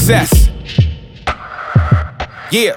success. Yeah.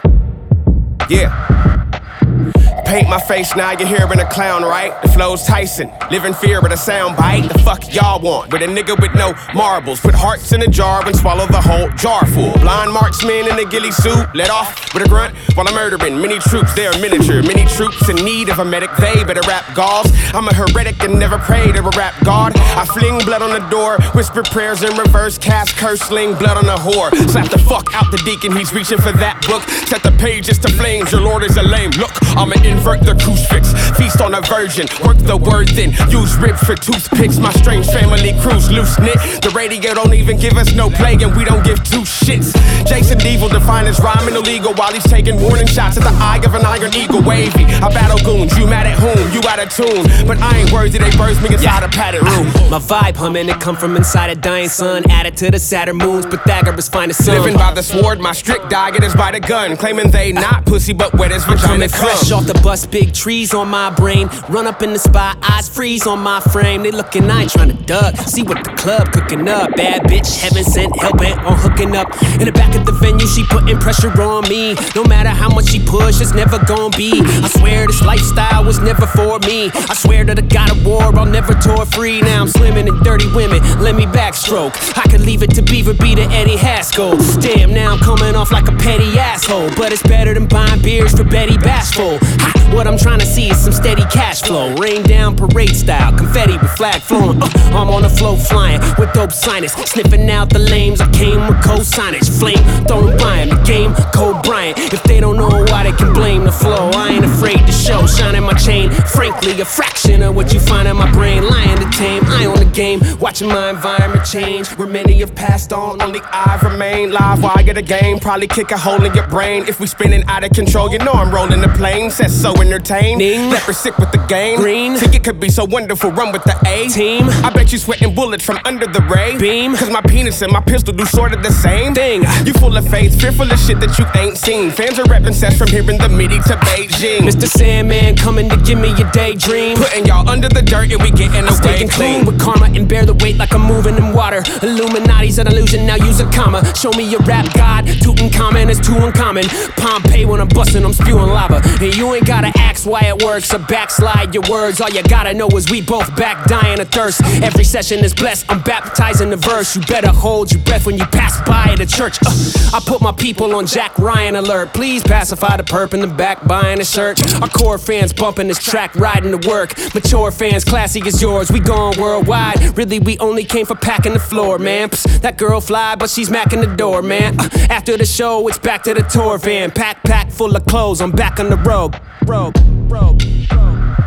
Paint my face, now you're hearing a clown, right? The flow's Tyson, live in fear of the sound bite. The fuck y'all want with a nigga with no marbles? Put hearts in a jar and swallow the whole jar full. Blind marksman in a ghillie suit, let off with a grunt while I'm murdering many troops. They're miniature, many troops in need of a medic. They better rap gauze. I'm a heretic and never pray to a rap god. I fling blood on the door, whisper prayers in reverse, cast curse, sling blood on a whore. Slap the fuck out the deacon, he's reaching for that book. Set the pages to flames, your lord is a lame. Look, I'ma invert the crucifix, feast on a virgin, work the word then use ribs for toothpicks. My strange family cruise loose knit. The radio don't even give us no play and we don't give two shits. Jason Devil define his rhyming illegal while he's taking warning shots at the eye of an iron eagle. Wavy, I battle goons, you mad at whom? You out of tune, but I ain't worthy they birds me inside a padded room. My vibe humming, it come from inside a dying sun. Added to the Saturn moons, Pythagoras finest son. Living by the sword, my strict diet is by the gun. Claiming they not pussy, but wet as vagina. Fresh off the bus, big trees on my brain. Run up in the spot, eyes freeze on my frame. They looking, I ain't trying to duck. See what the club cooking up. Bad bitch, heaven sent, hell bent on hooking up. In the back of the venue, she putting pressure on me. No matter how much she push, it's never gonna be. I swear this lifestyle was never for me. I swear to the God of war, I'll never tour free. Now I'm slimming and dirty women, let me backstroke. I could leave it to Beaver B to Eddie Haskell. Damn, now I'm coming off like a petty asshole. But it's better than buying beers for Betty Bashful. What I'm trying to see is some steady cash flow. Rain down parade style, confetti with flag flowing. I'm on the flow flying with dope signers. Sniffing out the lames, I came with co-signage. Flame, don't buy 'em, the game, Kobe Bryant. If they don't know why, they can blame the flow. I ain't afraid to show, shining my chain. Frankly, a fraction of what you find in my brain. Lying to tame, I own the game. Watching my environment change. Where many have passed on, only I remain. Live wire the game, probably kick a hole in your brain. If we spinning out of control, you know I'm rolling the plane. Says so entertaining. Leper sick with the game. Green. Think it could be so wonderful, run with the A team. I bet you sweating bullets from under the ray beam. Cause my penis and my pistol do sort of the same thing. You full of faith, fearful of shit that you ain't seen. Fans are repping sets from here in the midi to Beijing. Mr. Sandman coming to give me a daydream. Putting y'all under the dirt and we getting away clean. With karma and bear the weight like I'm moving in water. Illuminati's an illusion, now use a comma. Show me your rap god, Tutankhamen is too uncommon. Pompeii when I'm busting, I'm spewing lava. And you ain't gotta ask why it works or backslide your words. All you gotta know is we both back dying of thirst. Every session is blessed, I'm baptizing the verse. You better hold your breath when you pass by at a church. I put my people on Jack Ryan alert. Please pacify the perp in the back buying a shirt. Our core fans bumping this track, riding to work. Mature fans, classy as yours, we going worldwide. Really, we only came for packing the floor, man. Psst, that girl fly, but she's macking the door, man. After the show, it's back to the tour van. Pack full of clothes, I'm back on the road.